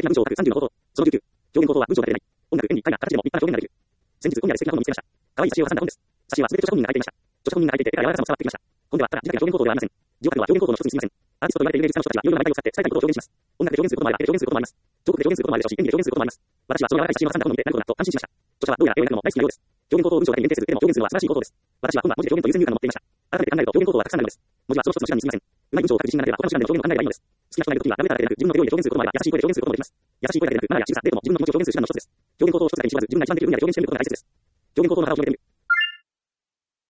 な文章を書く30の方法。その19。表現方法は文章だけでない。音楽、演技、絵画、形でも立派な表現ができる。先日、今夜で素敵な本を見つけました。可愛い写真を挟んだ本です。写真は全て著者本人が書いていました。著者本人が書いていて、絵が柔らかさも伝わってきました。本では、ただ字だけの表現方法ではありません。字を書くのは表現方法の一つに過ぎません。アーティストと言われている芸術家の人たちは、いろいろな媒体を使って伝えたいことを表現します。音楽で表現することもあれば、絵で表現することもあります。彫刻で表現することもあるでしょうし、演技で表現することもあります。私はその柔らかい写真を挟んだ本を見て、なるほどなと安心しました。著者はどうやら絵を描くのも大好きなようです。表現方法を文章だけに限定せず、絵でも表現するのは素晴らしい方法です。私は本は文字で表現という先入観を持っていました。改めて考えると表現方法はたくさんあるのです。文字はその一つの手段に過ぎません。うまい文章を書く自信がなければ、他の手段での表現を考えればいいのです。好きな人がいるときには、ラブレターだけでなく、自分の手料理で表現することもあれば、優しい声で表現することもできます。優しい声だけでなく、マナーや仕草、デートも自分の気持ちを表現する手段の一つです。表現方法を一つだけに絞らず、自分なり一番できる分野で表現してみることが大切です。表現方法の幅を広げてみる。